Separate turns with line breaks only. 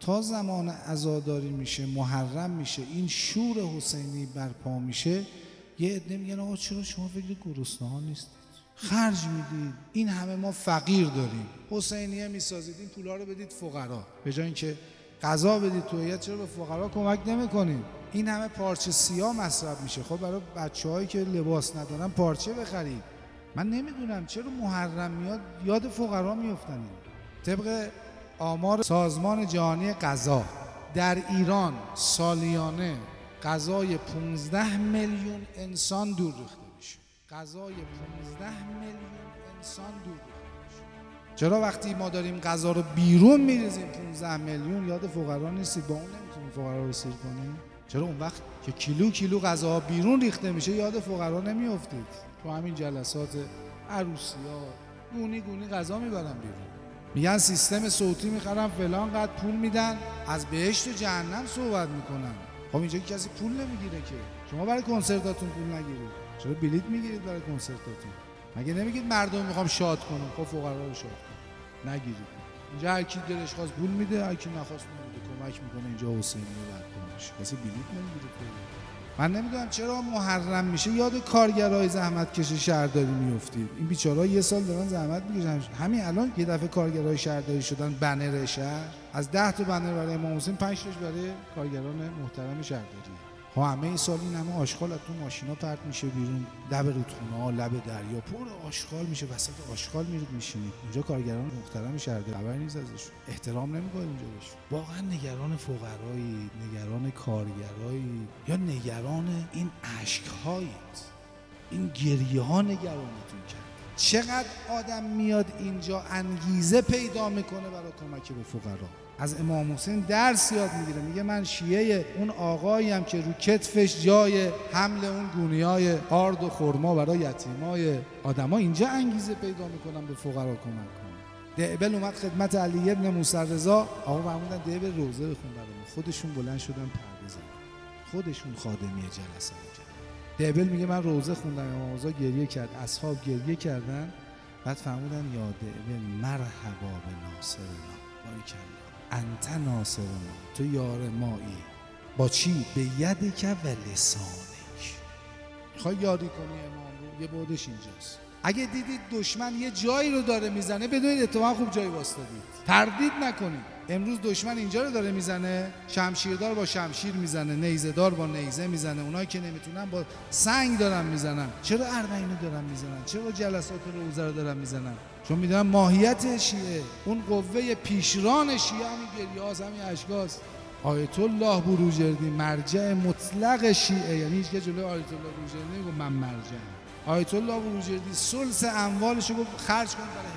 تا زمان عزاداری میشه، محرم میشه، این شور حسینی برپا میشه، یه عده میگن آقا چرا شما فکر گرسنه‌ها نیستید؟ خرج میدید، این همه ما فقیر داریم، حسینیه میسازید، این پولا رو بدید فقرا، به جای اینکه غذا بدید تو هیئت چرا به فقرا کمک نمیکنید؟ این همه پارچه سیاه مصرف میشه، خب برای بچه‌هایی که لباس ندارن پارچه بخرید. من نمیدونم چرا محرم میاد یاد فقرا میافتن. طبق آمار سازمان جهانی غذا در ایران سالیانه غذای 15 میلیون انسان دور ریخته میشه. غذای 15 میلیون انسان دور ریخته میشه. چرا وقتی ما داریم غذا رو بیرون میریزیم 15 میلیون یاد فقرا نیستید؟ با اون نمیتونیم فقرا رو سیر کنیم؟ چرا اون وقت که کیلو غذا بیرون ریخته میشه یاد فقرا نمیافتید؟ تو همین جلسات عروسی‌ها گونی غذا میبرن بیرون، میگن سیستم صوتی میخرن فلان قد پول میدن، از بهشت و جهنم صحبت میکنن. خب اینجا کسی پول نمیگیره که، شما برای کنسرتاتون پول نگیرید، چرا بلیط میگیرید برای کنسرتاتون؟ مگه نمیگید مردم میخوام شاد کنم؟ خب فقرا رو شاد کنم، نگیرید. اینجا هر کی دلش خواست پول میده، هر کی نخواست نمیده، کمک میکنه اینجا حسینی رو برکنش، کسی بلیط نمیگیره. من نمیدونم چرا محرم میشه یاد کارگرای زحمتکش شهرداری میافتید. این بیچاره‌ها یه سال دارن زحمت میکشن، همین الان یه دفعه کارگرای شهرداری شدن بنر شهر، از 10 تا بنر برای امام حسین 5 تاش برای کارگران محترم شهرداری. ها همه این سال این همه آشغال از تو ماشینا پرت میشه بیرون، لب رودخونه‌ها، لب دریا پر آشغال میشه، وسط آشغال میرید میشینید. اینجا کارگران محترم شهرداری خبری نیست ازشون، احترام نمیکنه اینجا بهشون. واقعا نگران فقرایی، نگران کارگرایی، یا نگران این اشک‌هایید، این گریه‌ها نگرانتون کرد؟ چقدر آدم میاد اینجا انگیزه پیدا میکنه برای کمک به فقرا. از امام حسین درس یاد میگیره، میگه من شیعه اون آقاییم که رو کتفش جای حمل اون گونیای آرد و خرما برای یتیمای آدما، اینجا انگیزه پیدا میکنم به فقرا کمک کنم. دعبل اومد خدمت علی ابن موسی رضا، آقا فرمودن دعبل روزه بخون برامون، خودشون بلند شدن پرده زدن، خودشون خادمی جلسه کردن. دعبل میگه من روزه خوندم، امام رضا گریه کرد، اصحاب گریه کردن، بعد فرمودن یا دعبل مرحبا به ناصرنا، باریکلا انت ناصرنا، تو یار مایی، با چی؟ به یدک و لسانک. میخوای یاری کنی امام رو، یه بودش اینجاست. اگه دیدید دشمن یه جایی رو داره میزنه، بدونید اتفاقا خوب جایی واسطادید، تردید نکنید. امروز دشمن اینجا رو داره میزنه، شمشیردار با شمشیر میزنه، نیزه‌دار با نیزه میزنه، اونایی که نمیتونن با سنگ دارن میزنن. چرا اربعین رو دارن میزنن؟ چرا جلسات روزه رو دارن میزنن؟ چون میدونن ماهیت شیعه، اون قوه پیشران شیعه همین گریه‌هاست، همین اشکاست. آیت الله بروجردی مرجع مطلق شیعه، یعنی هیچ که جلوی آیت الله بروجردی نمیگه من مرجعم. آیت الله بروجردی ثلث اموالش رو خرج کن برای